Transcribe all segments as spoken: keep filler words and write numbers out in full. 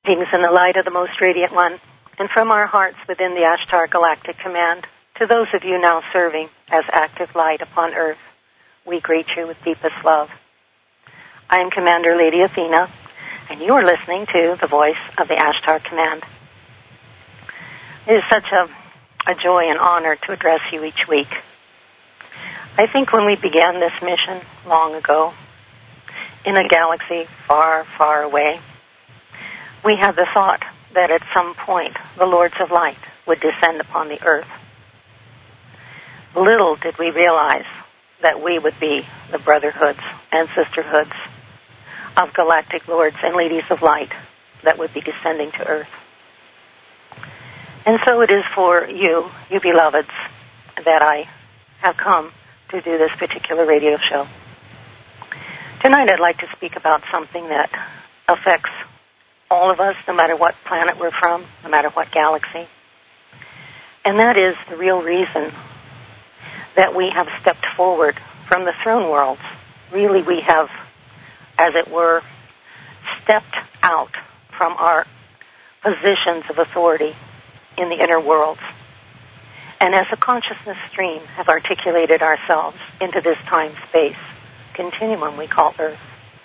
Greetings in the light of the Most Radiant One, and from our hearts within the Ashtar Galactic Command, to those of you now serving as active light upon Earth, we greet you with deepest love. I am Commander Lady Athena, and you are listening to the voice of the Ashtar Command. It is such a, a joy and honor to address you each week. I think when we began this mission long ago, in a galaxy far, far away, we had the thought that at some point the Lords of Light would descend upon the Earth. Little did we realize that we would be the brotherhoods and sisterhoods of galactic lords and ladies of light that would be descending to Earth. And so it is for you, you beloveds, that I have come to do this particular radio show. Tonight I'd like to speak about something that affects all of us, no matter what planet we're from, no matter what galaxy. And that is the real reason that we have stepped forward from the throne worlds. Really, we have, as it were, stepped out from our positions of authority in the inner worlds. And as a consciousness stream, have articulated ourselves into this time-space continuum we call Earth.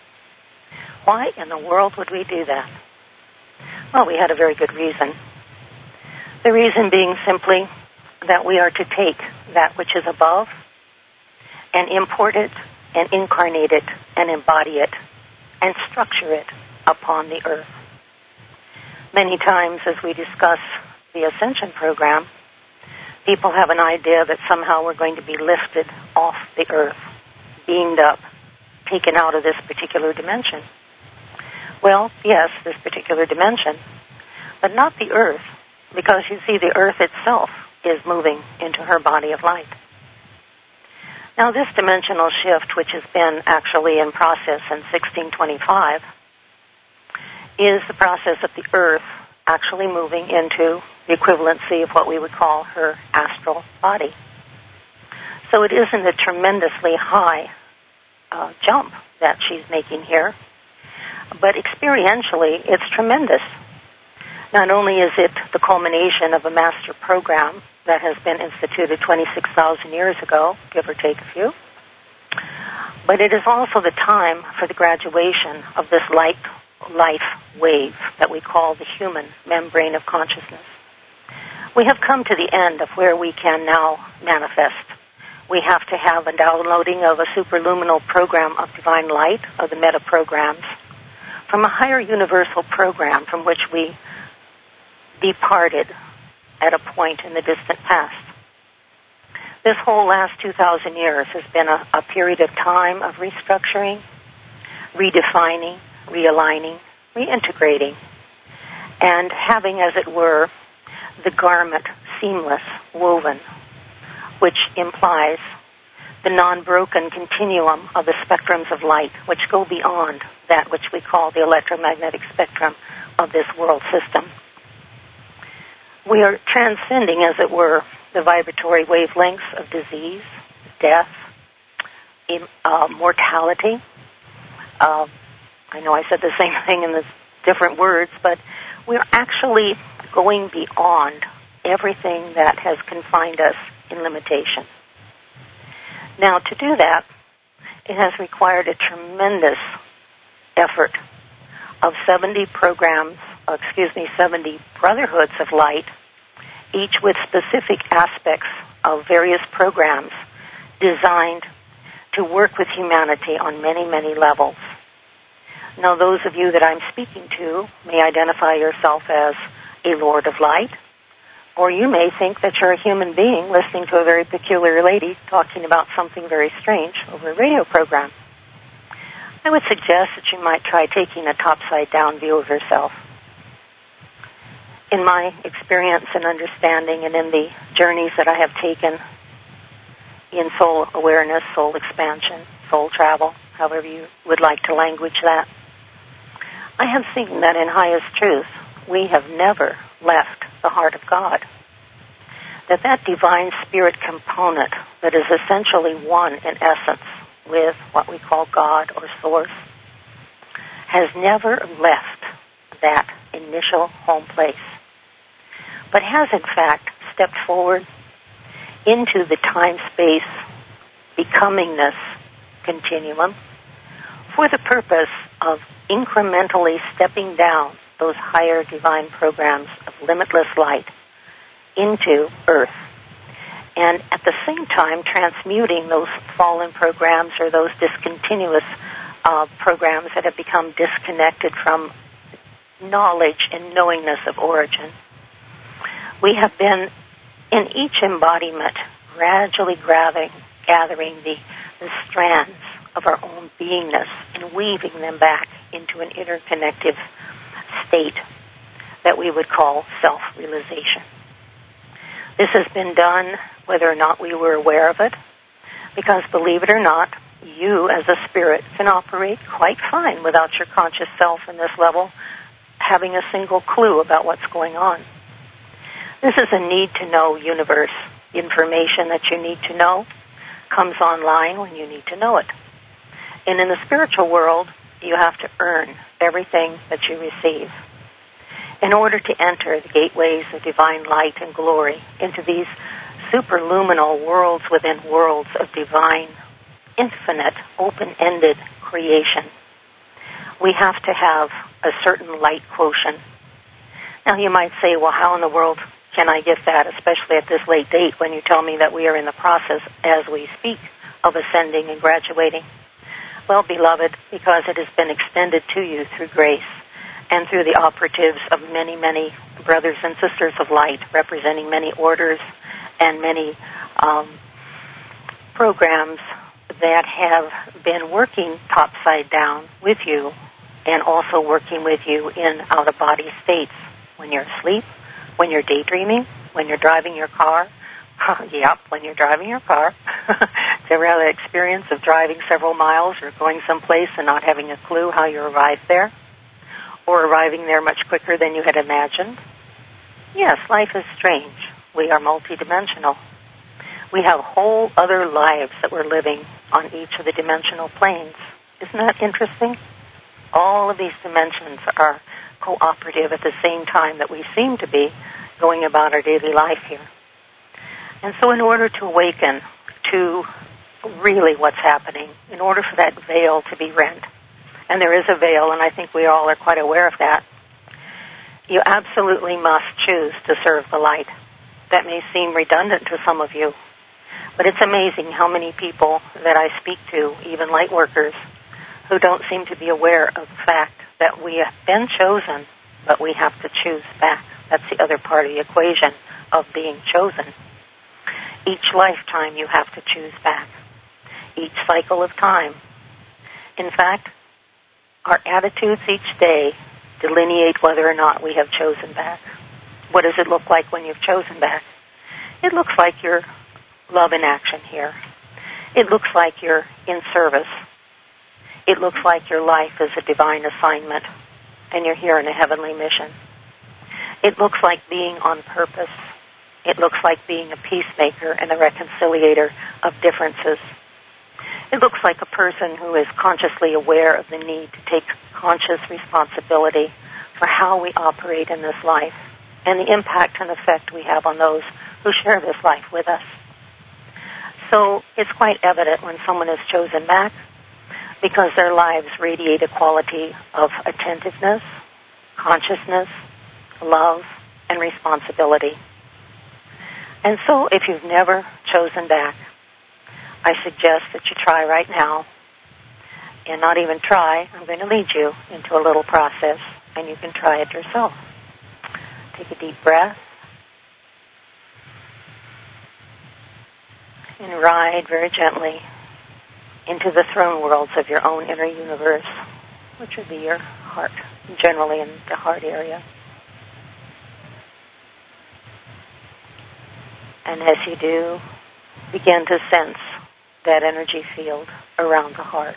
Why in the world would we do that? Well, we had a very good reason. The reason being simply that we are to take that which is above and import it and incarnate it and embody it and structure it upon the Earth. Many times as we discuss the Ascension program, people have an idea that somehow we're going to be lifted off the Earth, beamed up, taken out of this particular dimension. Well, yes, this particular dimension, but not the Earth, because you see the Earth itself is moving into her body of light. Now, this dimensional shift, which has been actually in process in sixteen twenty-five, is the process of the Earth actually moving into the equivalency of what we would call her astral body. So it isn't a tremendously high uh, jump that she's making here, but experientially, it's tremendous. Not only is it the culmination of a master program that has been instituted twenty-six thousand years ago, give or take a few, but it is also the time for the graduation of this light life wave that we call the human membrane of consciousness. We have come to the end of where we can now manifest. We have to have a downloading of a superluminal program of divine light, of the meta programs, from a higher universal program from which we departed at a point in the distant past. This whole last two thousand years has been a, a period of time of restructuring, redefining, realigning, reintegrating, and having, as it were, the garment seamless, woven, which implies the non-broken continuum of the spectrums of light, which go beyond that which we call the electromagnetic spectrum of this world system. We are transcending, as it were, the vibratory wavelengths of disease, death, in, uh, mortality. Uh, I know I said the same thing in the different words, but we're actually going beyond everything that has confined us in limitation. Now, to do that, it has required a tremendous effort of seventy programs, uh, excuse me, seventy brotherhoods of light, each with specific aspects of various programs designed to work with humanity on many, many levels. Now, those of you that I'm speaking to may identify yourself as a Lord of Light, or you may think that you're a human being listening to a very peculiar lady talking about something very strange over a radio program. I would suggest that you might try taking a topside-down view of yourself. In my experience and understanding and in the journeys that I have taken in soul awareness, soul expansion, soul travel, however you would like to language that, I have seen that in highest truth, we have never left the heart of God. That that divine spirit component that is essentially one in essence with what we call God or Source has never left that initial home place, but has in fact stepped forward into the time-space becomingness continuum for the purpose of incrementally stepping down those higher divine programs of limitless light into Earth, and at the same time transmuting those fallen programs or those discontinuous uh, programs that have become disconnected from knowledge and knowingness of origin. We have been in each embodiment gradually gathering, gathering the, the strands of our own beingness and weaving them back into an interconnective state that we would call self-realization. This has been done whether or not we were aware of it, because believe it or not, you as a spirit can operate quite fine without your conscious self in this level having a single clue about what's going on. This is a need-to-know universe. Information that you need to know comes online when you need to know it. And in the spiritual world, you have to earn everything that you receive. In order to enter the gateways of divine light and glory into these superluminal worlds within worlds of divine, infinite, open-ended creation, we have to have a certain light quotient. Now you might say, well, how in the world can I get that, especially at this late date when you tell me that we are in the process as we speak of ascending and graduating? Well, beloved, because it has been extended to you through grace and through the operatives of many, many brothers and sisters of light representing many orders and many um, programs that have been working topside down with you and also working with you in out-of-body states when you're asleep, when you're daydreaming, when you're driving your car. Yep, when you're driving your car. It's a real experience of driving several miles or going someplace and not having a clue how you arrived there, or arriving there much quicker than you had imagined. Yes, life is strange. We are multidimensional. We have whole other lives that we're living on each of the dimensional planes. Isn't that interesting? All of these dimensions are cooperative at the same time that we seem to be going about our daily life here. And so in order to awaken to really what's happening, in order for that veil to be rent, and there is a veil, and I think we all are quite aware of that, you absolutely must choose to serve the light. That may seem redundant to some of you, but it's amazing how many people that I speak to, even light workers, who don't seem to be aware of the fact that we have been chosen, but we have to choose back. That's the other part of the equation of being chosen. Each lifetime you have to choose back. Each cycle of time. In fact, our attitudes each day delineate whether or not we have chosen back. What does it look like when you've chosen back? It looks like you're love in action here. It looks like you're in service. It looks like your life is a divine assignment and you're here in a heavenly mission. It looks like being on purpose. It looks like being a peacemaker and a reconciliator of differences. It looks like a person who is consciously aware of the need to take conscious responsibility for how we operate in this life and the impact and effect we have on those who share this life with us. So it's quite evident when someone is chosen back because their lives radiate a quality of attentiveness, consciousness, love, and responsibility. And so if you've never chosen back, I suggest that you try right now, and not even try, I'm going to lead you into a little process, and you can try it yourself. Take a deep breath, and ride very gently into the throne worlds of your own inner universe, which would be your heart, generally in the heart area. And as you do, begin to sense that energy field around the heart.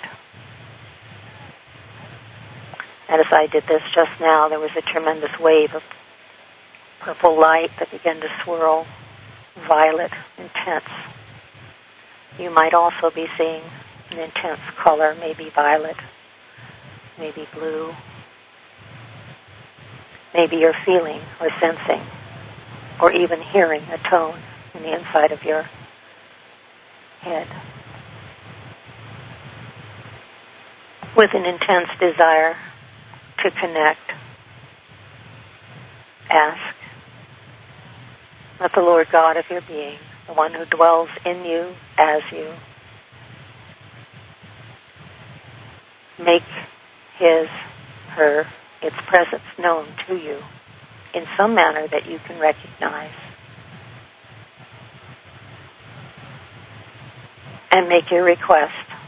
And as I did this just now, there was a tremendous wave of purple light that began to swirl, violet, intense. You might also be seeing an intense color, maybe violet, maybe blue. Maybe you're feeling or sensing or even hearing a tone in the inside of your head. With an intense desire to connect, ask, let the Lord God of your being, the one who dwells in you as you, make his, her, its presence known to you in some manner that you can recognize. And make your request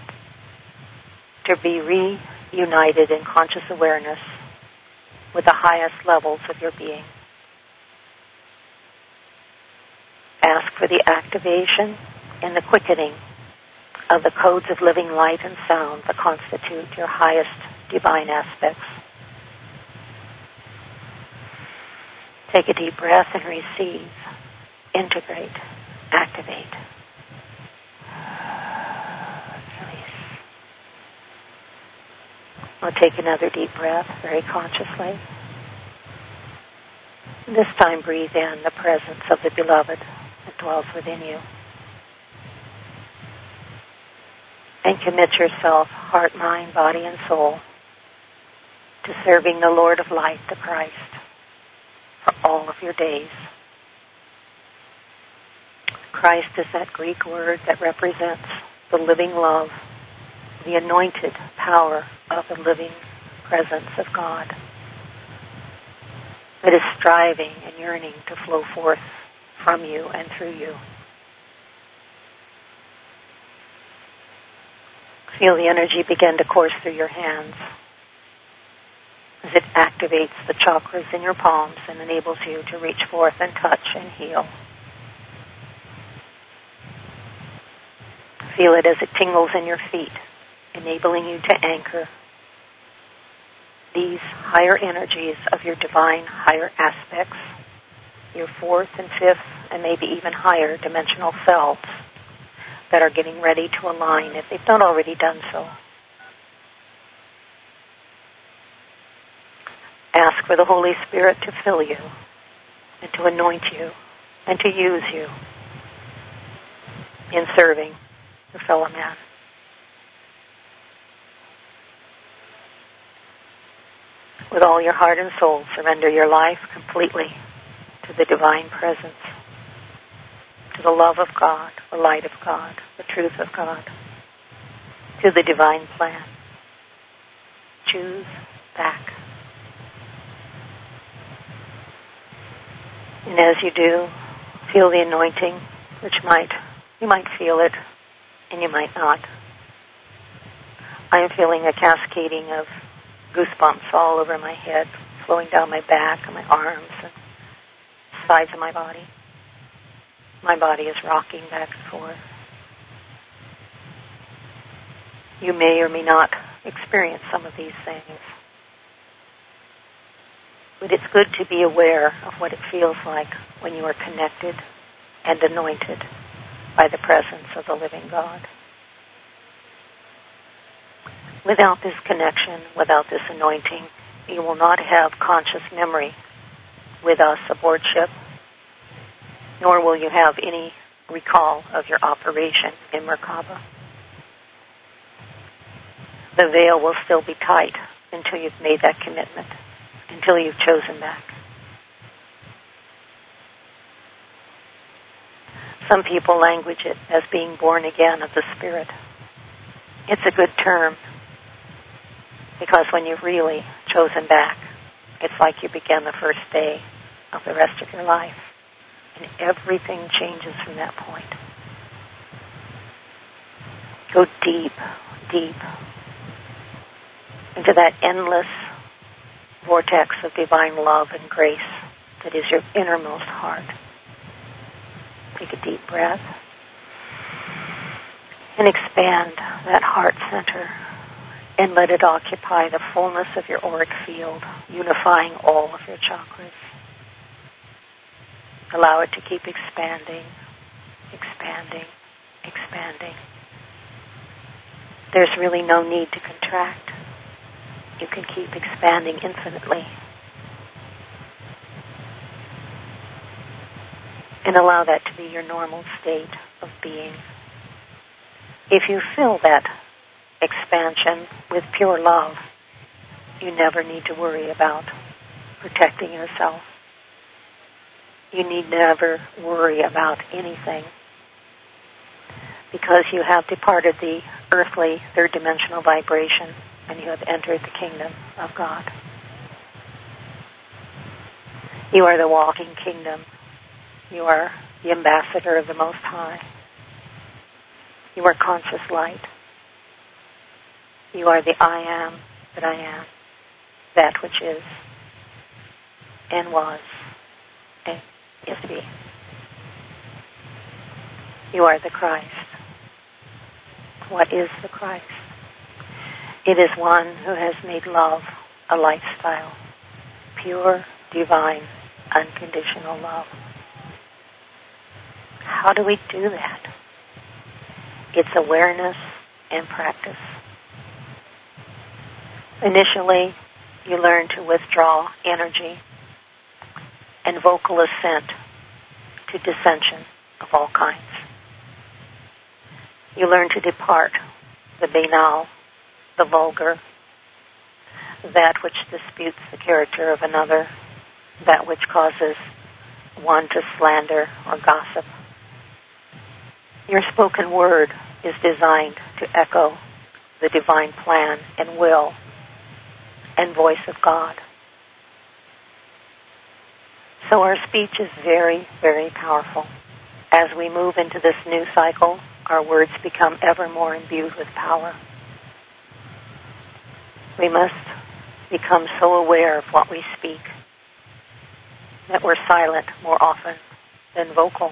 to be reunited in conscious awareness with the highest levels of your being. Ask for the activation and the quickening of the codes of living light and sound that constitute your highest divine aspects. Take a deep breath and receive, integrate, activate. Release. We'll take another deep breath very consciously. This time breathe in the presence of the Beloved that dwells within you. And commit yourself, heart, mind, body, and soul, to serving the Lord of Light, the Christ, for all of your days. Christ is that Greek word that represents the living love, the anointed power of the living presence of God that is striving and yearning to flow forth from you and through you. Feel the energy begin to course through your hands as it activates the chakras in your palms and enables you to reach forth and touch and heal. Feel it as it tingles in your feet, enabling you to anchor these higher energies of your divine higher aspects, your fourth and fifth and maybe even higher dimensional selves that are getting ready to align if they've not already done so. Ask for the Holy Spirit to fill you and to anoint you and to use you in serving your fellow man. With all your heart and soul, surrender your life completely to the divine presence, to the love of God, the light of God, the truth of God, to the divine plan. Choose back. And as you do, feel the anointing, which might, you might feel it, and you might not. I am feeling a cascading of goosebumps all over my head, flowing down my back and my arms and sides of my body. My body is rocking back and forth. You may or may not experience some of these things. But it's good to be aware of what it feels like when you are connected and anointed by the presence of the living God. Without this connection, without this anointing, you will not have conscious memory with us aboard ship, nor will you have any recall of your operation in Merkaba. The veil will still be tight until you've made that commitment, until you've chosen back. Some people language it as being born again of the Spirit. It's a good term, because when you've really chosen back, it's like you began the first day of the rest of your life. And everything changes from that point. Go deep, deep into that endless vortex of divine love and grace that is your innermost heart. Take a deep breath and expand that heart center and let it occupy the fullness of your auric field, unifying all of your chakras. Allow it to keep expanding, expanding, expanding. There's really no need to contract. You can keep expanding infinitely. and allow that to be your normal state of being. If you fill that expansion with pure love, you never need to worry about protecting yourself. You need never worry about anything, because you have departed the earthly third-dimensional vibration and you have entered the kingdom of God. You are the walking kingdom. You are the ambassador of the Most High. You are conscious light. You are the I am that I am, that which is and was and is to be. You are the Christ. What is the Christ? It is one who has made love a lifestyle, pure, divine, unconditional love. How do we do that? It's awareness and practice. Initially, you learn to withdraw energy and vocal assent to dissension of all kinds. You learn to depart the banal, the vulgar, that which disputes the character of another, that which causes one to slander or gossip. Your spoken word is designed to echo the divine plan and will and voice of God. So our speech is very, very powerful. As we move into this new cycle, our words become ever more imbued with power. We must become so aware of what we speak that we're silent more often than vocal.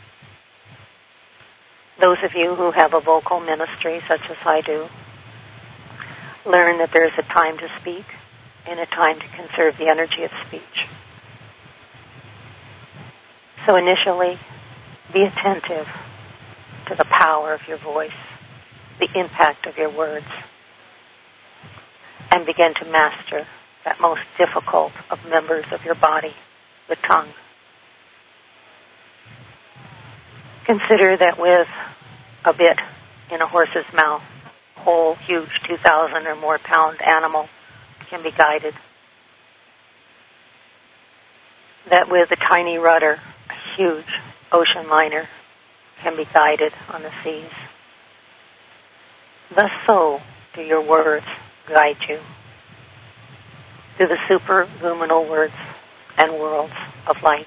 Those of you who have a vocal ministry, such as I do, learn that there's a time to speak and a time to conserve the energy of speech. So initially, be attentive to the power of your voice, the impact of your words, and begin to master that most difficult of members of your body, the tongue. Consider that with a bit in a horse's mouth, a whole huge two thousand or more pound animal can be guided. That with a tiny rudder, a huge ocean liner can be guided on the seas. Thus so do your words guide you through the superluminal words and worlds of light.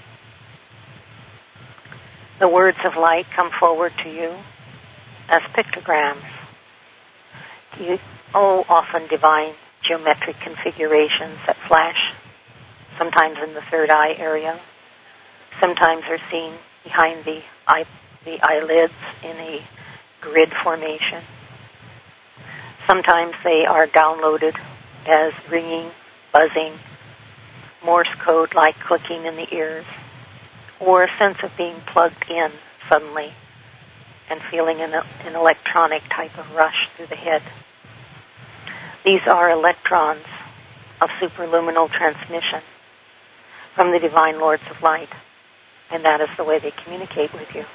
The words of light come forward to you as pictograms. You, oh, often divine geometric configurations that flash, sometimes in the third eye area. Sometimes are seen behind the eye, the eyelids in a grid formation. Sometimes they are downloaded as ringing, buzzing, Morse code like clicking in the ears, or a sense of being plugged in suddenly and feeling an, an electronic type of rush through the head. These are electrons of superluminal transmission from the divine lords of light, and that is the way they communicate with you.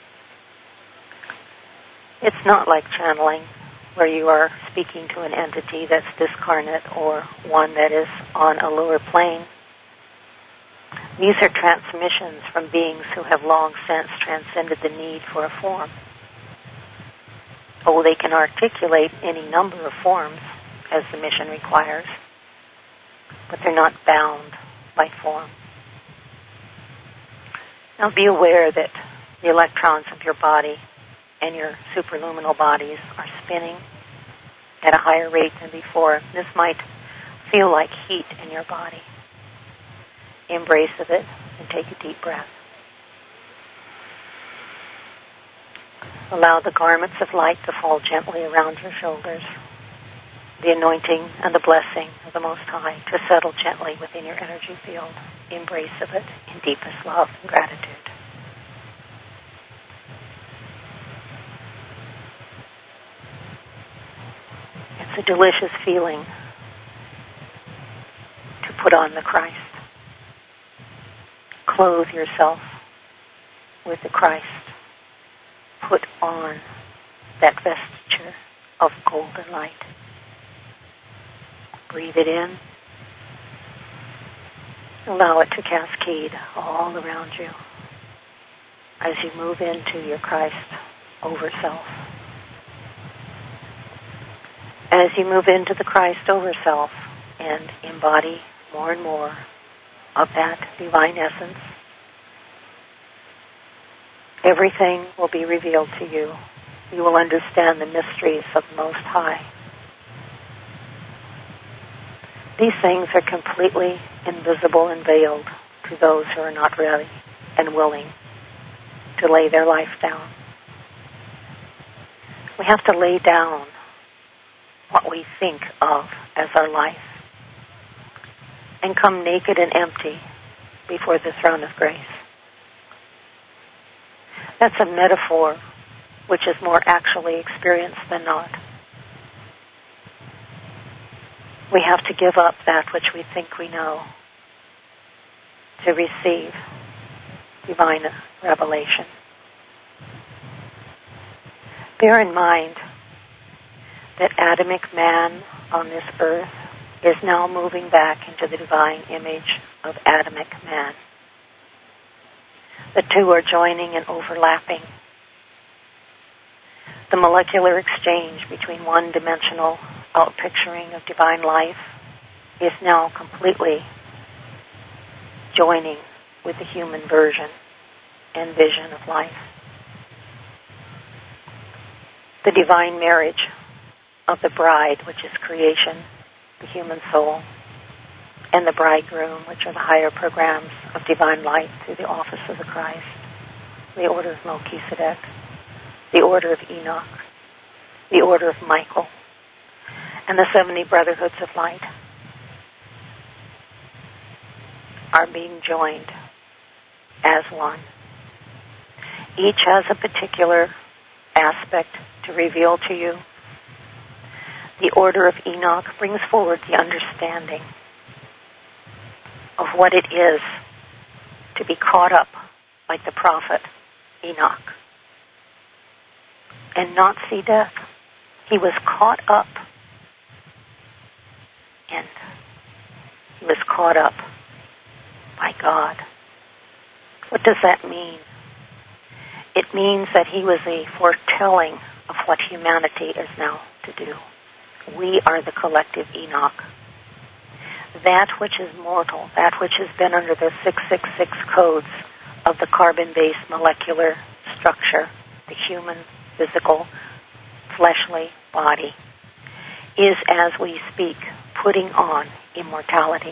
It's not like channeling, where you are speaking to an entity that's discarnate or one that is on a lower plane. These are transmissions from beings who have long since transcended the need for a form. Oh, they can articulate any number of forms as the mission requires, but they're not bound by form. Now be aware that the electrons of your body and your superluminal bodies are spinning at a higher rate than before. This might feel like heat in your body. Embrace of it and take a deep breath. Allow the garments of light to fall gently around your shoulders. The anointing and the blessing of the Most High to settle gently within your energy field. Embrace of it in deepest love and gratitude. It's a delicious feeling to put on the Christ. Clothe yourself with the Christ. Put on that vesture of golden light. Breathe it in. Allow it to cascade all around you as you move into your Christ over self. As you move into the Christ over self and embody more and more of that divine essence, everything will be revealed to you. You will understand the mysteries of the Most High. These things are completely invisible and veiled to those who are not ready and willing to lay their life down. We have to lay down what we think of as our life and come naked and empty before the throne of grace. That's a metaphor which is more actually experienced than not. We have to give up that which we think we know to receive divine revelation. Bear in mind that Adamic man on this earth is now moving back into the divine image of Adamic man. The two are joining and overlapping. The molecular exchange between one-dimensional outpicturing of divine life is now completely joining with the human version and vision of life. The divine marriage of the bride, which is creation, the human soul, and the bridegroom, which are the higher programs of divine light through the office of the Christ, the order of Melchizedek, the order of Enoch, the order of Michael, and the seventy brotherhoods of light are being joined as one. Each has a particular aspect to reveal to you. The order of Enoch brings forward the understanding of what it is to be caught up like the prophet Enoch and not see death. He was caught up, and he was caught up by God. What does that mean? It means that he was a foretelling of what humanity is now to do. We are the collective Enoch. That which is mortal, that which has been under the six six six codes of the carbon-based molecular structure, the human, physical, fleshly body, is, as we speak, putting on immortality.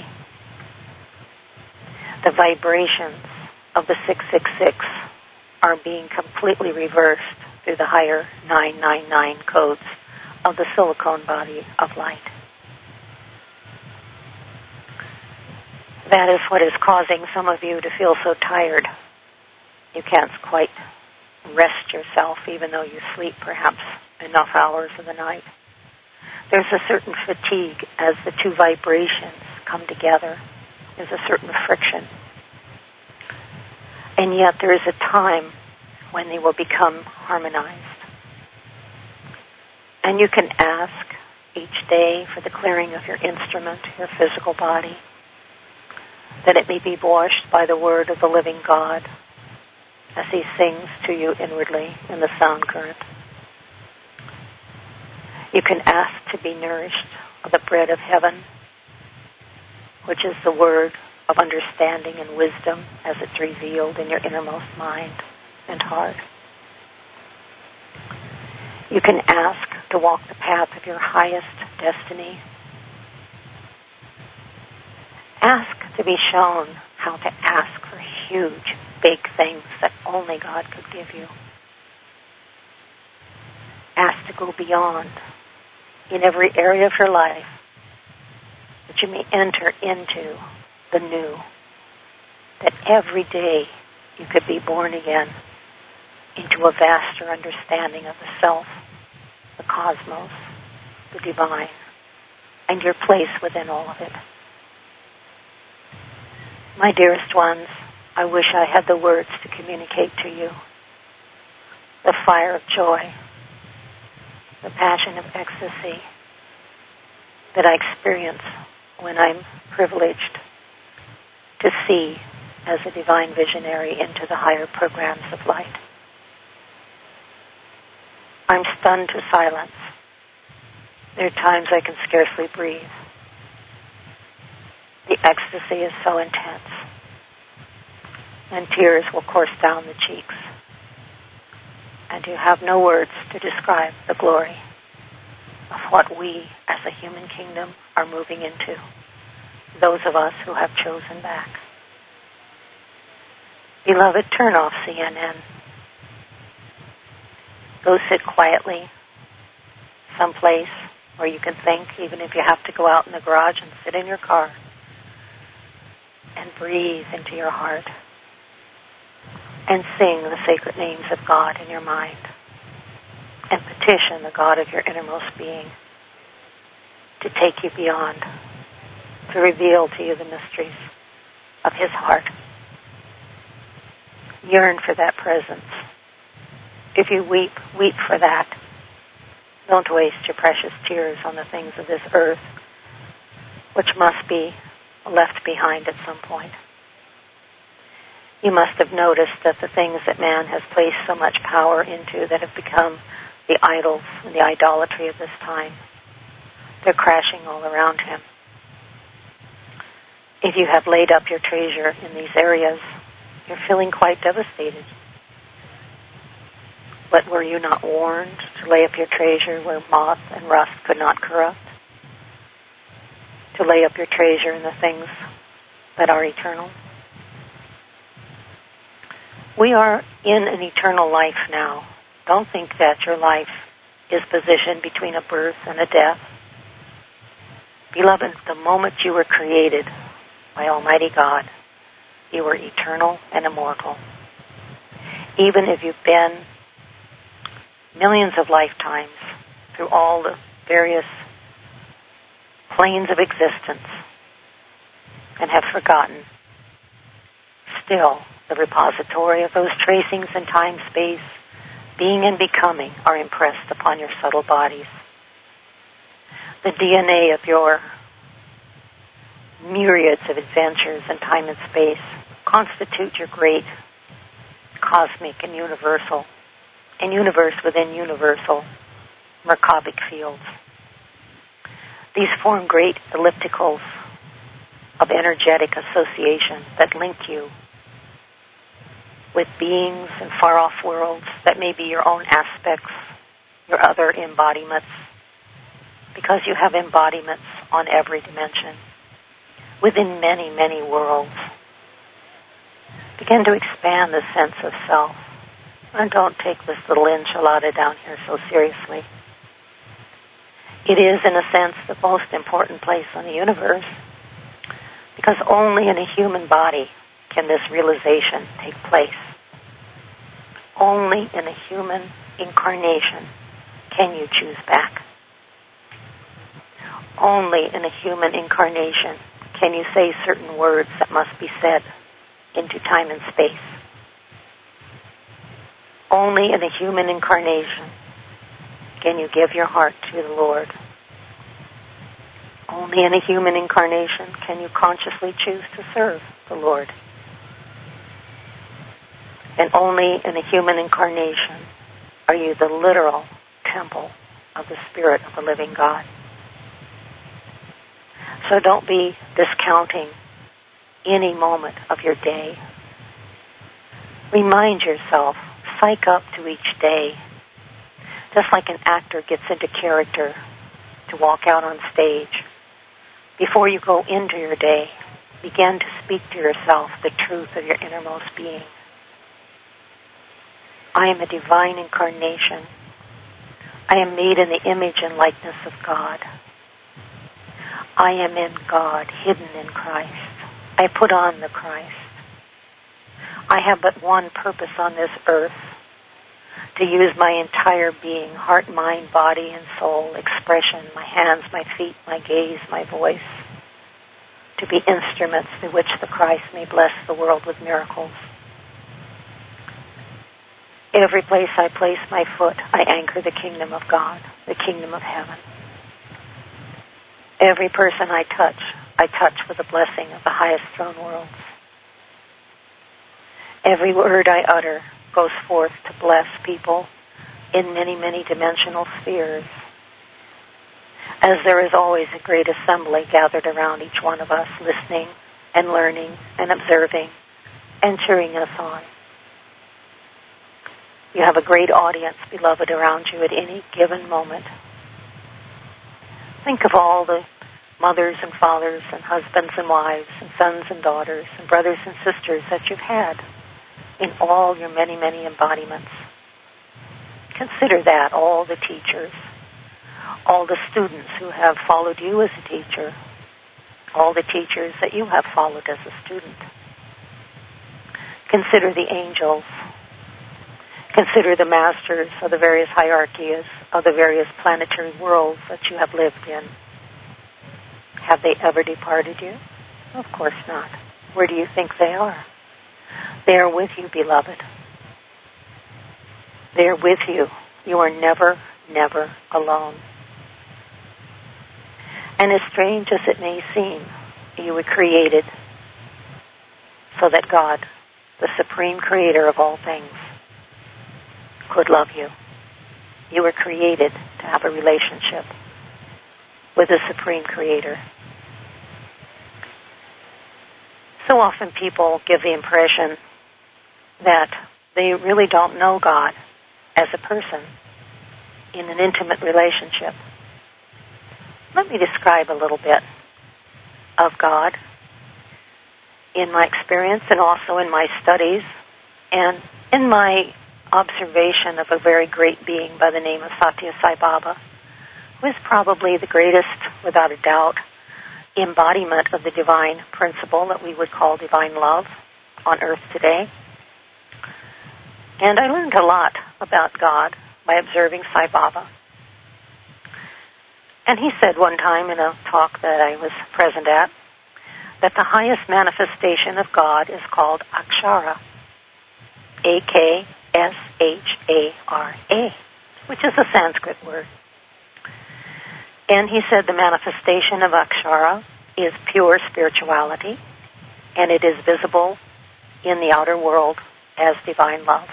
The vibrations of the six six six are being completely reversed through the higher nine nine nine codes of the silicone body of light. That is what is causing some of you to feel so tired. You can't quite rest yourself, even though you sleep perhaps enough hours of the night. There's a certain fatigue as the two vibrations come together. There's a certain friction. And yet there is a time when they will become harmonized. And you can ask each day for the clearing of your instrument, your physical body, that it may be washed by the word of the living God as he sings to you inwardly in the sound current. You can ask to be nourished of the bread of heaven, which is the word of understanding and wisdom as it's revealed in your innermost mind and heart. You can ask to walk the path of your highest destiny. Ask to be shown how to ask for huge, big things that only God could give you. Ask to go beyond in every area of your life, that you may enter into the new, that every day you could be born again into a vaster understanding of the self, the cosmos, the divine, and your place within all of it. My dearest ones, I wish I had the words to communicate to you the fire of joy, the passion of ecstasy that I experience when I'm privileged to see as a divine visionary into the higher programs of light. I'm stunned to silence. There are times I can scarcely breathe. The ecstasy is so intense, and tears will course down the cheeks. And you have no words to describe the glory of what we as a human kingdom are moving into, those of us who have chosen back. Beloved, turn off C N N. Go sit quietly someplace where you can think, even if you have to go out in the garage and sit in your car, and breathe into your heart and sing the sacred names of God in your mind and petition the God of your innermost being to take you beyond, to reveal to you the mysteries of His heart. Yearn for that presence. If you weep, weep for that. Don't waste your precious tears on the things of this earth, which must be left behind at some point. You must have noticed that the things that man has placed so much power into that have become the idols and the idolatry of this time, they're crashing all around him. If you have laid up your treasure in these areas, you're feeling quite devastated. But were you not warned to lay up your treasure where moth and rust could not corrupt? To lay up your treasure in the things that are eternal? We are in an eternal life now. Don't think that your life is positioned between a birth and a death. Beloved, the moment you were created by Almighty God, you were eternal and immortal. Even if you've been millions of lifetimes through all the various planes of existence and have forgotten, still the repository of those tracings in time, space, being and becoming are impressed upon your subtle bodies. The D N A of your myriads of adventures in time and space constitute your great cosmic and universal, and universe within universal Merkabic fields. These form great ellipticals of energetic association that link you with beings in far-off worlds that may be your own aspects, your other embodiments, because you have embodiments on every dimension, within many, many worlds. Begin to expand the sense of self, and don't take this little enchilada down here so seriously. It is, in a sense, the most important place on the universe, because only in a human body can this realization take place. Only in a human incarnation can you choose back. Only in a human incarnation can you say certain words that must be said into time and space. Only in a human incarnation can you give your heart to the Lord. Only in a human incarnation can you consciously choose to serve the Lord. And only in a human incarnation are you the literal temple of the Spirit of the living God. So don't be discounting any moment of your day. Remind yourself, psych up to each day. Just like an actor gets into character to walk out on stage. Before you go into your day, begin to speak to yourself the truth of your innermost being. I am a divine incarnation. I am made in the image and likeness of God. I am in God, hidden in Christ. I put on the Christ. I have but one purpose on this earth, to use my entire being, heart, mind, body, and soul, expression, my hands, my feet, my gaze, my voice, to be instruments through which the Christ may bless the world with miracles. Every place I place my foot, I anchor the kingdom of God, the kingdom of heaven. Every person I touch, I touch with the blessing of the highest throne worlds. Every word I utter goes forth to bless people in many, many dimensional spheres. As there is always a great assembly gathered around each one of us, listening and learning and observing and cheering us on. You have a great audience, beloved, around you at any given moment. Think of all the mothers and fathers and husbands and wives and sons and daughters and brothers and sisters that you've had in all your many, many embodiments. Consider that, all the teachers, all the students who have followed you as a teacher, all the teachers that you have followed as a student. Consider the angels. Consider the masters of the various hierarchies of the various planetary worlds that you have lived in. Have they ever departed you? Of course not. Where do you think they are? They are with you, beloved. They are with you. You are never, never alone. And as strange as it may seem, you were created so that God, the supreme creator of all things, could love you. You were created to have a relationship with the supreme creator. So often people give the impression that they really don't know God as a person in an intimate relationship. Let me describe a little bit of God in my experience and also in my studies and in my observation of a very great being by the name of Satya Sai Baba, who is probably the greatest, without a doubt, embodiment of the divine principle that we would call divine love on earth today. And I learned a lot about God by observing Sai Baba. And he said one time in a talk that I was present at that the highest manifestation of God is called Akshara, A K S H A R A, which is a Sanskrit word. And he said the manifestation of Akshara is pure spirituality, and it is visible in the outer world as divine love.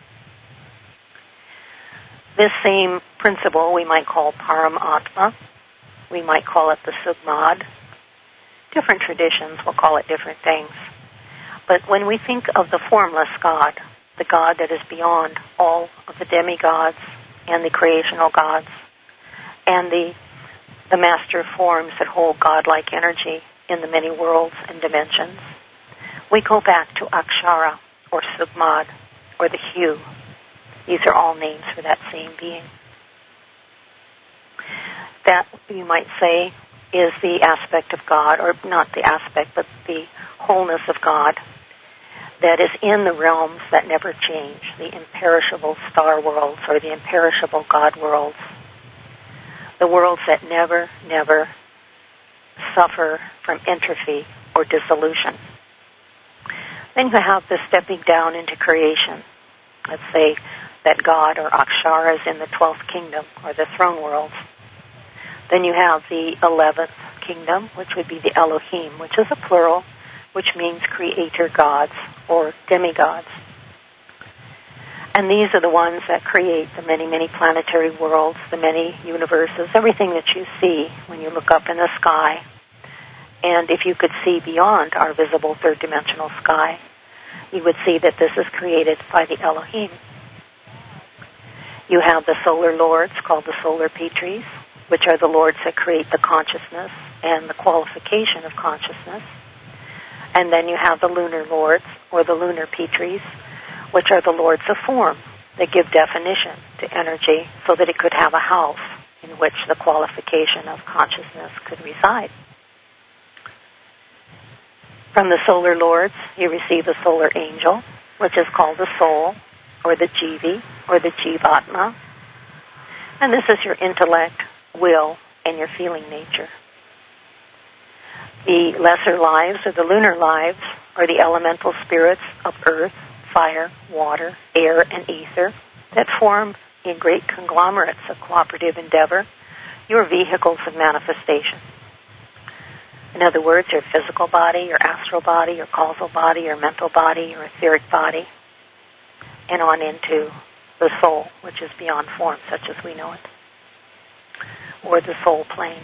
This same principle we might call Paramatma. We might call it the Sugmad. Different traditions will call it different things. But when we think of the formless God, the God that is beyond all of the demigods and the creational gods, and the the master forms that hold godlike energy in the many worlds and dimensions, we go back to Akshara, or Sugmad, or the Hue. These are all names for that same being. That, you might say, is the aspect of God, or not the aspect, but the wholeness of God that is in the realms that never change, the imperishable star worlds or the imperishable God worlds, the worlds that never, never suffer from entropy or dissolution. Then you have the stepping down into creation. Let's say that God or Akshara is in the twelfth kingdom or the throne worlds. Then you have the eleventh kingdom, which would be the Elohim, which is a plural, which means creator gods or demigods. And these are the ones that create the many, many planetary worlds, the many universes, everything that you see when you look up in the sky. And if you could see beyond our visible third-dimensional sky, you would see that this is created by the Elohim. You have the solar lords called the solar Petries, which are the lords that create the consciousness and the qualification of consciousness. And then you have the lunar lords, or the lunar Petries, which are the lords of form that give definition to energy so that it could have a house in which the qualification of consciousness could reside. From the solar lords, you receive a solar angel, which is called the soul, or the Jivi, or the Jivatma. And this is your intellect, will, and your feeling nature. The lesser lives, or the lunar lives, are the elemental spirits of earth, fire, water, air, and ether that form in great conglomerates of cooperative endeavor your vehicles of manifestation. In other words, your physical body, your astral body, your causal body, your mental body, your etheric body, and on into the soul, which is beyond form, such as we know it, or the soul plane.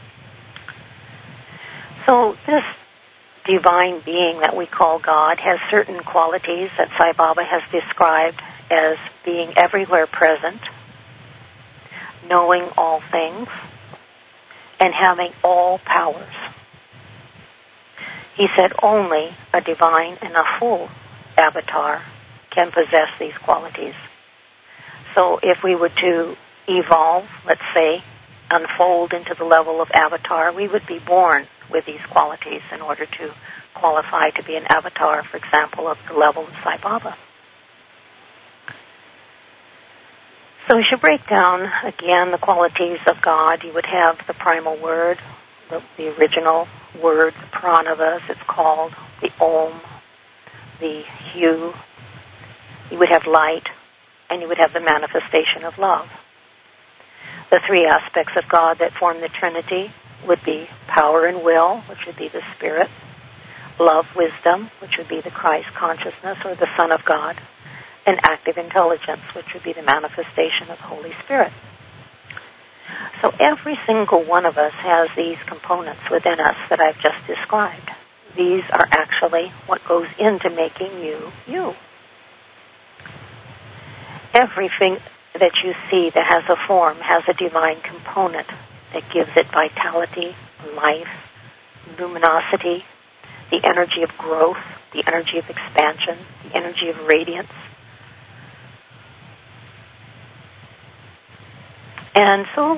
So this divine being that we call God has certain qualities that Sai Baba has described as being everywhere present, knowing all things, and having all powers. He said only a divine and a full avatar can possess these qualities. So if we were to evolve, let's say, unfold into the level of avatar, we would be born with these qualities in order to qualify to be an avatar, for example, of the level of Sai Baba. So we should break down, again, the qualities of God. You would have the primal word, the, the original word, the pranavas, it's called, the Om, the Hu. You would have light, and you would have the manifestation of love. The three aspects of God that form the Trinity would be power and will, which would be the Spirit, love, wisdom, which would be the Christ consciousness or the Son of God, and active intelligence, which would be the manifestation of the Holy Spirit. So every single one of us has these components within us that I've just described. These are actually what goes into making you, you. Everything that you see that has a form has a divine component that gives it vitality, life, luminosity, the energy of growth, the energy of expansion, the energy of radiance. And so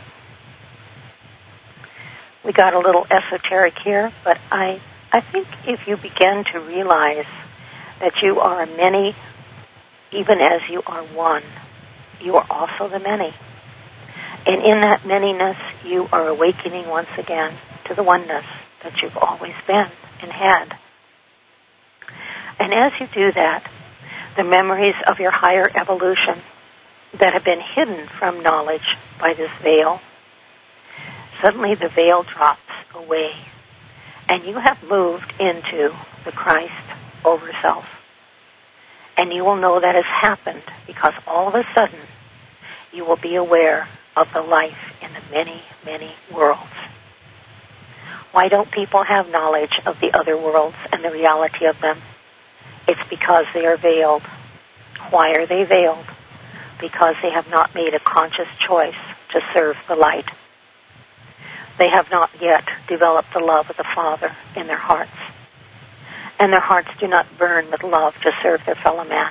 we got a little esoteric here, but I, I think if you begin to realize that you are a many, even as you are one, you are also the many. And in that manyness, you are awakening once again to the oneness that you've always been and had. And as you do that, the memories of your higher evolution that have been hidden from knowledge by this veil, suddenly the veil drops away, and you have moved into the Christ over self. And you will know that has happened because all of a sudden you will be aware of the life in the many, many worlds. Why don't people have knowledge of the other worlds and the reality of them? It's because they are veiled. Why are they veiled? Because they have not made a conscious choice to serve the light. They have not yet developed the love of the Father in their hearts. And their hearts do not burn with love to serve their fellow man.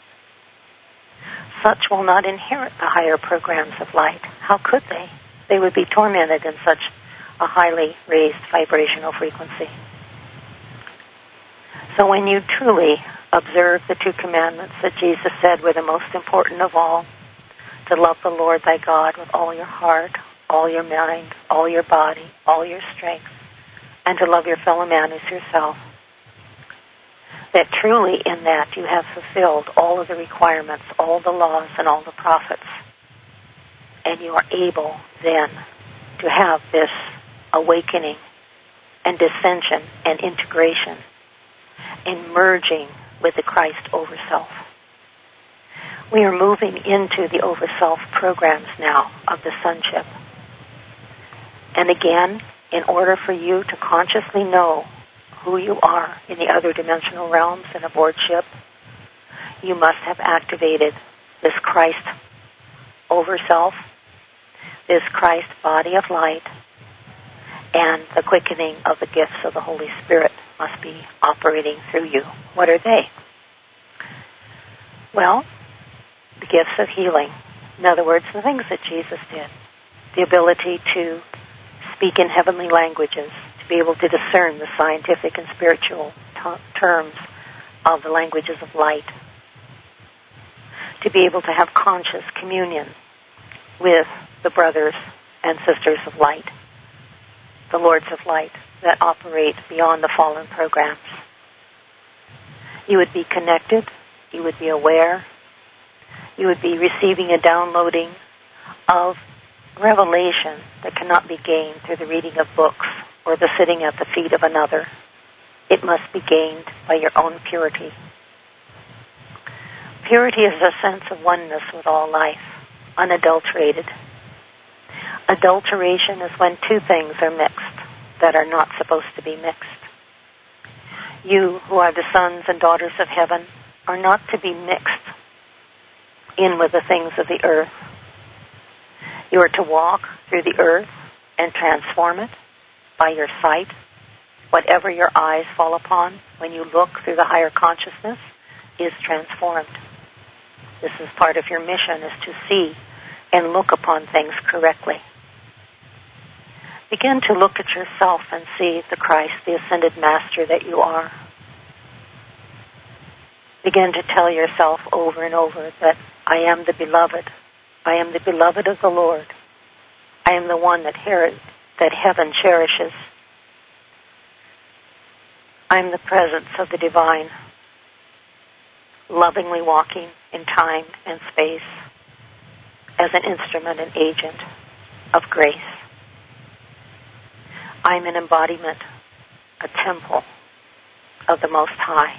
Such will not inherit the higher programs of light. How could they? They would be tormented in such a highly raised vibrational frequency. So when you truly observe the two commandments that Jesus said were the most important of all, to love the Lord thy God with all your heart, all your mind, all your body, all your strength, and to love your fellow man as yourself, that truly in that you have fulfilled all of the requirements, all the laws, and all the prophets, and you are able then to have this awakening and dissension and integration and merging with the Christ over self. We are moving into the over self programs now of the sonship. And again, in order for you to consciously know who you are in the other dimensional realms and aboard ship, you must have activated this Christ over self, this Christ body of light, and the quickening of the gifts of the Holy Spirit must be operating through you. What are they? Well, the gifts of healing. In other words, the things that Jesus did. The ability to speak in heavenly languages, to be able to discern the scientific and spiritual t- terms of the languages of light, to be able to have conscious communion with the brothers and sisters of light, the Lords of Light, that operate beyond the fallen programs. You would be connected. You would be aware. You would be receiving a downloading of revelation that cannot be gained through the reading of books or the sitting at the feet of another. It must be gained by your own purity. Purity is a sense of oneness with all life, unadulterated. Adulteration is when two things are mixed that are not supposed to be mixed. You, who are the sons and daughters of heaven, are not to be mixed in with the things of the earth. You are to walk through the earth and transform it by your sight. Whatever your eyes fall upon when you look through the higher consciousness is transformed. This is part of your mission, is to see and look upon things correctly. Begin to look at yourself and see the Christ, the ascended master that you are. Begin to tell yourself over and over that I am the beloved. I am the beloved of the Lord. I am the one that, her- that heaven cherishes. I am the presence of the divine, lovingly walking in time and space as an instrument and agent of grace. I am an embodiment, a temple of the Most High.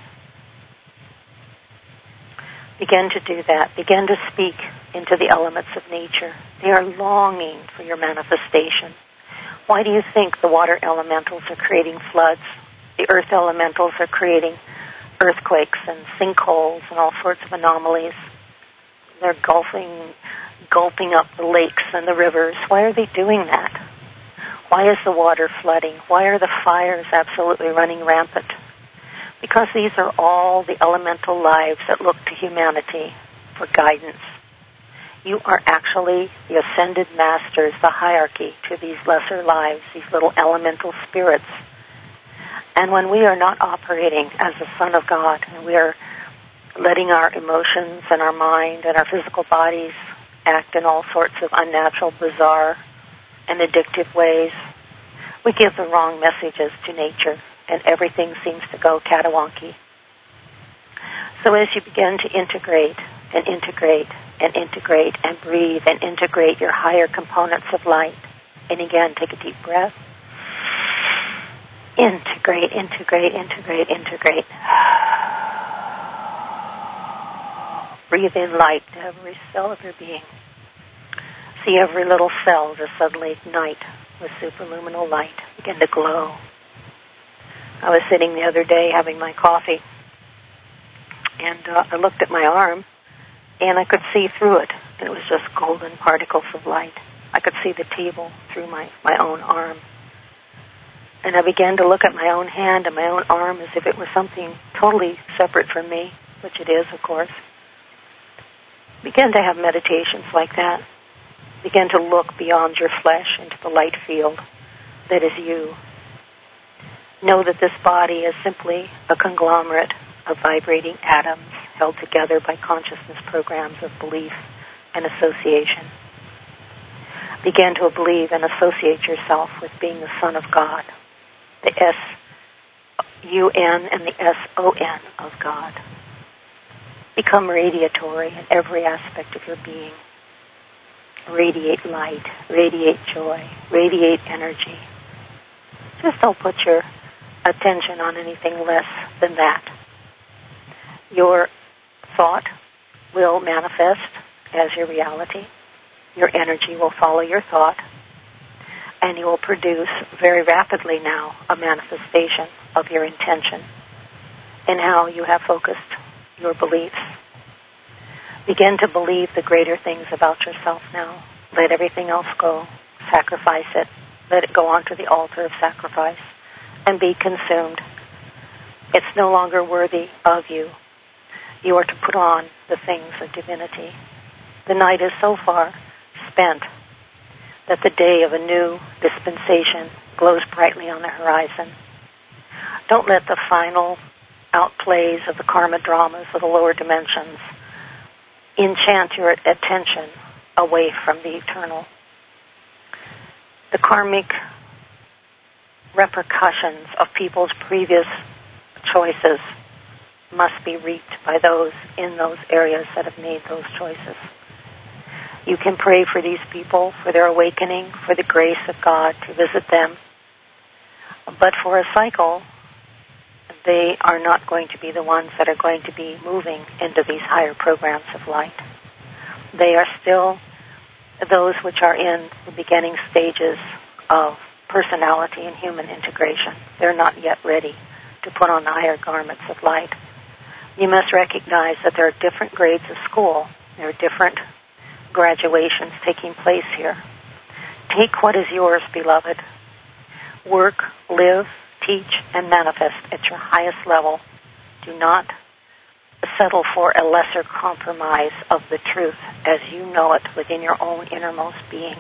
Begin to do that. Begin to speak into the elements of nature. They are longing for your manifestation. Why do you think the water elementals are creating floods? The earth elementals are creating earthquakes and sinkholes and all sorts of anomalies. They're gulping, gulping up the lakes and the rivers. Why are they doing that? Why is the water flooding? Why are the fires absolutely running rampant? Because these are all the elemental lives that look to humanity for guidance. You are actually the ascended masters, the hierarchy to these lesser lives, these little elemental spirits. And when we are not operating as the Son of God, and we are letting our emotions and our mind and our physical bodies act in all sorts of unnatural, bizarre, and addictive ways, we give the wrong messages to nature, and everything seems to go catawonky. So as you begin to integrate and integrate and integrate and breathe and integrate your higher components of light, and again, take a deep breath. Integrate, integrate, integrate, integrate. Breathe in light to every cell of your being. See every little cell just suddenly ignite with superluminal light, begin to glow. I was sitting the other day having my coffee, and uh, I looked at my arm, and I could see through it, and it was just golden particles of light. I could see the table through my, my own arm. And I began to look at my own hand and my own arm as if it was something totally separate from me, which it is, of course. Begin to have meditations like that. Begin to look beyond your flesh into the light field that is you. Know that this body is simply a conglomerate of vibrating atoms held together by consciousness programs of belief and association. Begin to believe and associate yourself with being the Son of God, the S U N and the S O N of God. Become radiatory in every aspect of your being. Radiate light, radiate joy, radiate energy. Just don't put your attention on anything less than that. Your thought will manifest as your reality. Your energy will follow your thought, and you will produce very rapidly now a manifestation of your intention and how you have focused your beliefs. Begin to believe the greater things about yourself now. Let everything else go. Sacrifice it. Let it go onto the altar of sacrifice and be consumed. It's no longer worthy of you. You are to put on the things of divinity. The night is so far spent that the day of a new dispensation glows brightly on the horizon. Don't let the final outplays of the karma dramas of the lower dimensions enchant your attention away from the eternal. The karmic repercussions of people's previous choices must be reaped by those in those areas that have made those choices. You can pray for these people, for their awakening, for the grace of God to visit them. But for a cycle, they are not going to be the ones that are going to be moving into these higher programs of light. They are still those which are in the beginning stages of personality and human integration. They're not yet ready to put on the higher garments of light. You must recognize that there are different grades of school. There are different graduations taking place here. Take what is yours, beloved. Work, live, teach, and manifest at your highest level. Do not settle for a lesser compromise of the truth as you know it within your own innermost being.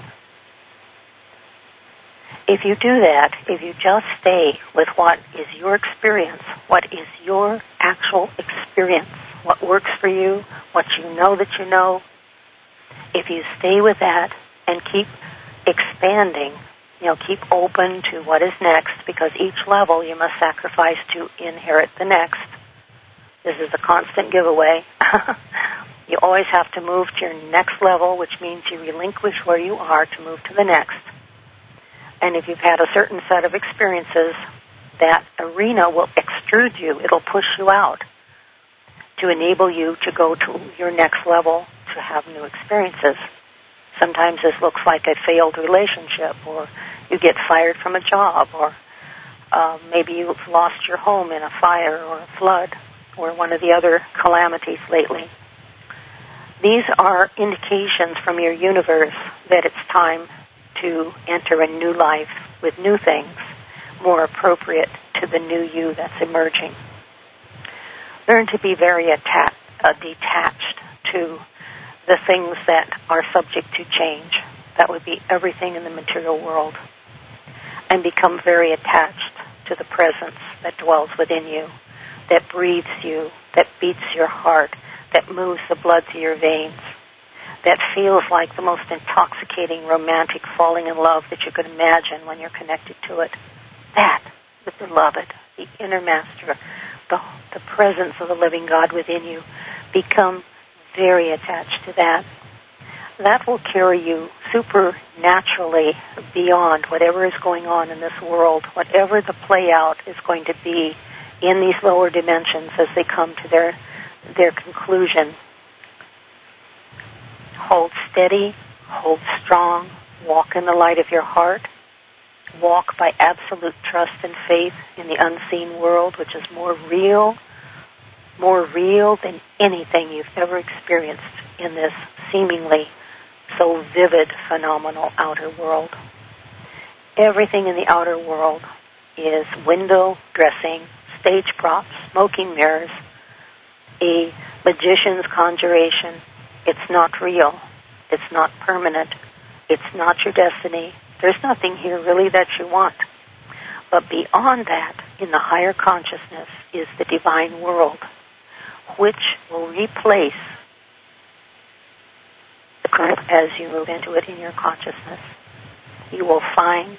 If you do that, if you just stay with what is your experience, what is your actual experience, what works for you, what you know that you know, if you stay with that and keep expanding, you know, keep open to what is next, because each level you must sacrifice to inherit the next. This is a constant giveaway. You always have to move to your next level, which means you relinquish where you are to move to the next. And if you've had a certain set of experiences, that arena will extrude you. It'll push you out to enable you to go to your next level to have new experiences. Sometimes this looks like a failed relationship, or you get fired from a job, or uh, maybe you've lost your home in a fire or a flood or one of the other calamities lately. These are indications from your universe that it's time to enter a new life with new things, more appropriate to the new you that's emerging. Learn to be very atta- uh, detached to the things that are subject to change. That would be everything in the material world. And become very attached to the presence that dwells within you, that breathes you, that beats your heart, that moves the blood to your veins, that feels like the most intoxicating, romantic falling in love that you could imagine when you're connected to it. That, the beloved, the inner master, the, the presence of the living God within you, become very attached to that. That will carry you supernaturally beyond whatever is going on in this world, whatever the play out is going to be in these lower dimensions as they come to their their conclusion. Hold steady, hold strong, walk in the light of your heart, walk by absolute trust and faith in the unseen world, which is more real, more real than anything you've ever experienced in this seemingly so vivid, phenomenal outer world. Everything in the outer world is window dressing, stage props, smoking mirrors, a magician's conjuration. It's not real. It's not permanent. It's not your destiny. There's nothing here really that you want. But beyond that, in the higher consciousness, is the divine world, which will replace the current as you move into it in your consciousness. You will find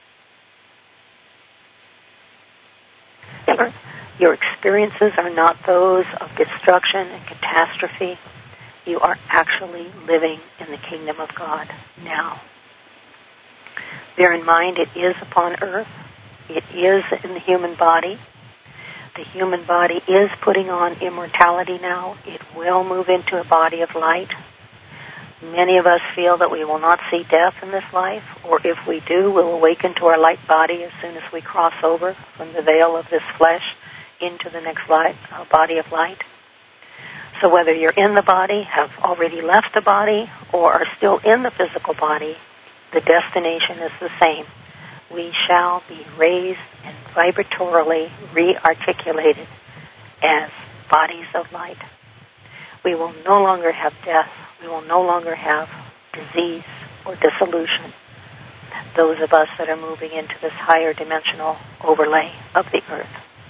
your experiences are not those of destruction and catastrophe. You are actually living in the kingdom of God now. Bear in mind, it is upon earth. It is in the human body. The human body is putting on immortality now. It will move into a body of light. Many of us feel that we will not see death in this life, or if we do, we'll awaken to our light body as soon as we cross over from the veil of this flesh into the next light, uh, body of light. So whether you're in the body, have already left the body, or are still in the physical body, the destination is the same. We shall be raised and vibratorily re-articulated as bodies of light. We will no longer have death. We will no longer have disease or dissolution. Those of us that are moving into this higher dimensional overlay of the earth.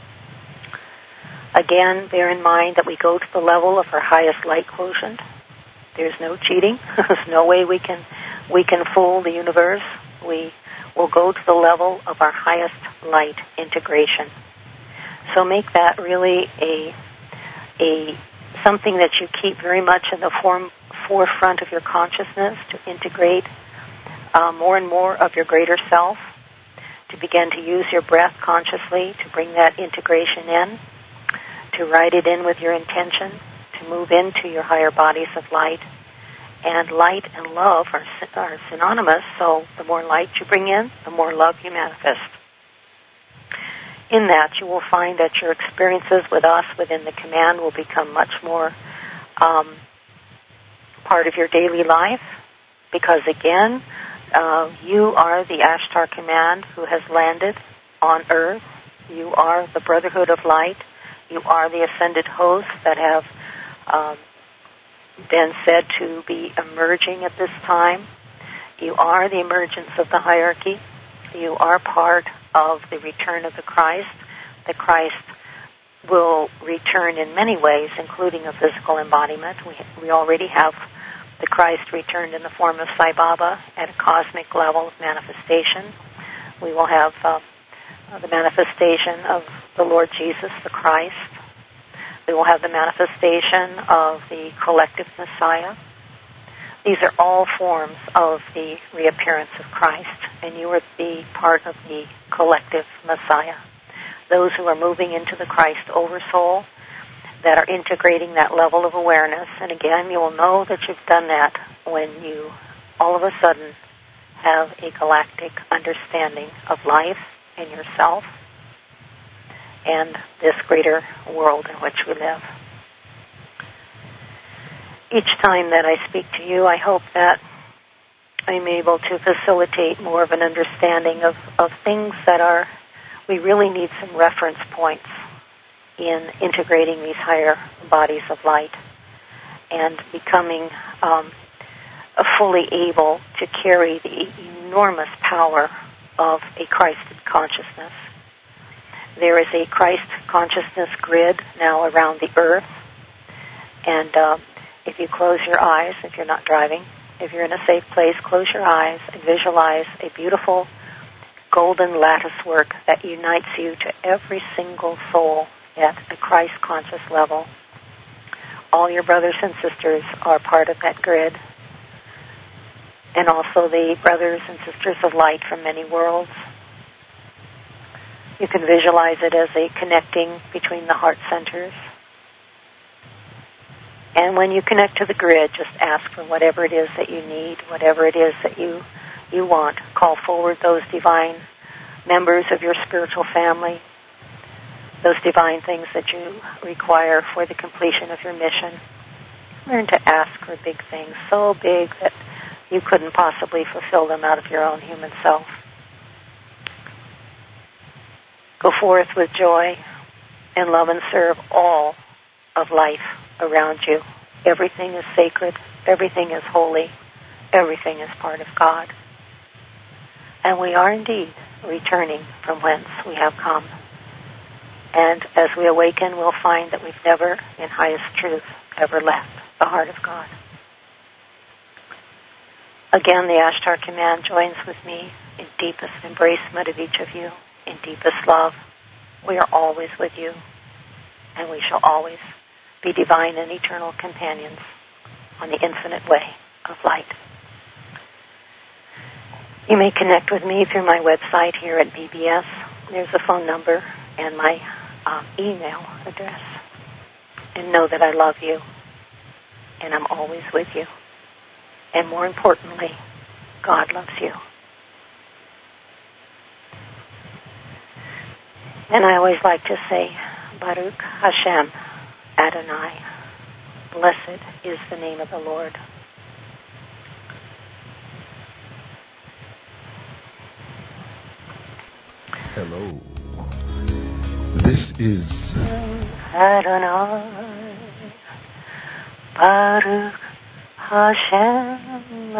Again, bear in mind that we go to the level of our highest light quotient. There's no cheating. There's no way we can we can fool the universe. We will go to the level of our highest light integration. So make that really a a something that you keep very much in the form, forefront of your consciousness, to integrate uh, more and more of your greater self, to begin to use your breath consciously to bring that integration in, to write it in with your intention, to move into your higher bodies of light. And light and love are, are synonymous, so the more light you bring in, the more love you manifest. In that, you will find that your experiences with us within the command will become much more um, part of your daily life, because again, uh, you are the Ashtar Command who has landed on Earth. You are the Brotherhood of Light. You are the ascended hosts that have um, been said to be emerging at this time. You are the emergence of the hierarchy. You are part of the return of the Christ. The Christ will return in many ways, including a physical embodiment. We, we already have the Christ returned in the form of Sai Baba at a cosmic level of manifestation. We will have uh, the manifestation of the Lord Jesus, the Christ. We will have the manifestation of the collective Messiah. These are all forms of the reappearance of Christ, and you are the part of the collective Messiah. Those who are moving into the Christ Oversoul, that are integrating that level of awareness. And again, you will know that you've done that when you all of a sudden have a galactic understanding of life and yourself and this greater world in which we live. Each time that I speak to you, I hope that I'm able to facilitate more of an understanding of, of things that are, we really need some reference points in integrating these higher bodies of light and becoming um, fully able to carry the enormous power of a Christed consciousness. There is a Christ consciousness grid now around the earth, and uh, if you close your eyes, if you're not driving, if you're in a safe place, close your eyes and visualize a beautiful golden lattice work that unites you to every single soul at a Christ conscious level. All your brothers and sisters are part of that grid, and also the brothers and sisters of light from many worlds. You can visualize it as a connecting between the heart centers. And when you connect to the grid, just ask for whatever it is that you need, whatever it is that you, you want. Call forward those divine members of your spiritual family, those divine things that you require for the completion of your mission. Learn to ask for big things, so big that you couldn't possibly fulfill them out of your own human self. Go forth with joy and love and serve all of life around you. Everything is sacred. Everything is holy. Everything is part of God. And we are indeed returning from whence we have come. And as we awaken, we'll find that we've never, in highest truth, ever left the heart of God. Again, the Ashtar Command joins with me in deepest embracement of each of you, in deepest love. We are always with you, and we shall always be divine and eternal companions on the infinite way of light. You may connect with me through my website here at B B S. There's a phone number and my um, email address. And know that I love you, and I'm always with you. And more importantly, God loves you. And I always like to say, Baruch Hashem Adonai. Blessed is the name of the Lord. Hello. This is Adonai. Baruch Hashem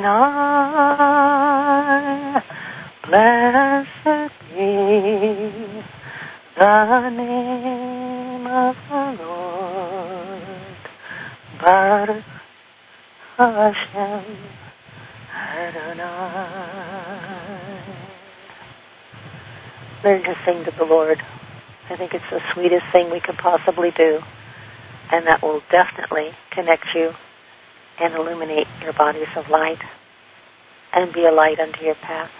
Adonai. Blessed be the name of the Lord. Baruch Hashem Adonai. learn to sing to the Lord. I think it's the sweetest thing we could possibly do, and that will definitely connect you and illuminate your bodies of light and be a light unto your path.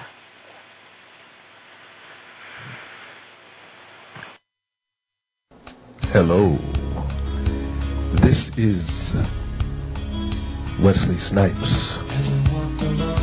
Hello. This is Wesley Snipes.